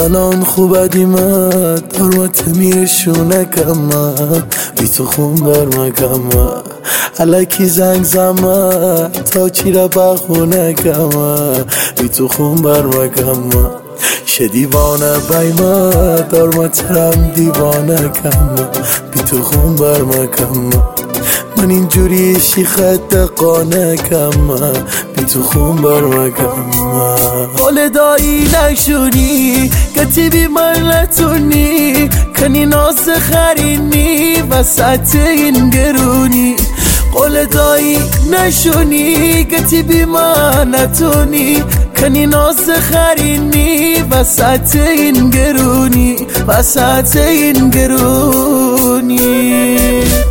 الان خوب دیمت دارمت میرشونه کمم بی تو خون برمکم الکی زنگ زمت تا چی را بخونه کمم بی تو خون برمکم شه دیوانه بیمت دارمت رم دیوانه کم بی تو خون برمکم من اینجوری شیخت قانه کم بی تو خون برمکم قول دایی نشونی کتی بی من نتونی کنی ناز خرینی وسط این گرونی قول دایی نشونی کتی بی من نتونی کنی ناز خرینی وسط این گرونی وسط این گرونی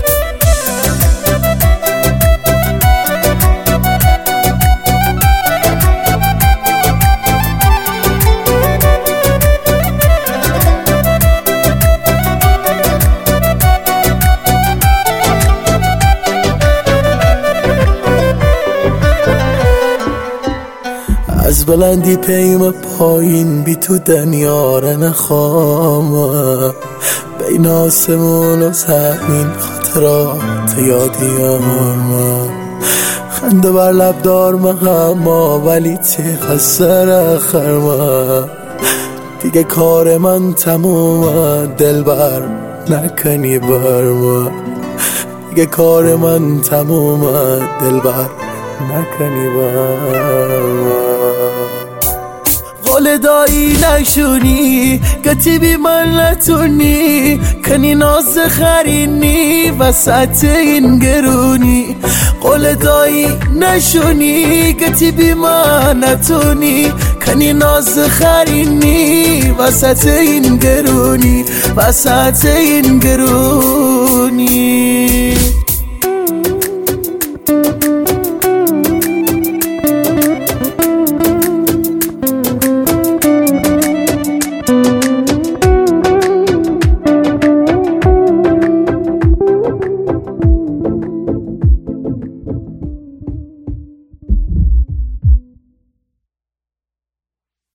از بلندی پیم پایین بی تو دنیا را نخوام بین آسمون و زمین خاطرات یادیار خنده بر لب دار مهما ولی تیغ از سر خرما دیگه کار من تموم دلبر نکنی بر ما دیگه کار من تموم دلبر نکنی بر ما قول دایی نشونی کتی بی من نتونی کنی ناز خرینی وسط این گرونی قول دایی نشونی کتی بی من نتونی کنی ناز خرینی وسط این گرونی وسط این گرونی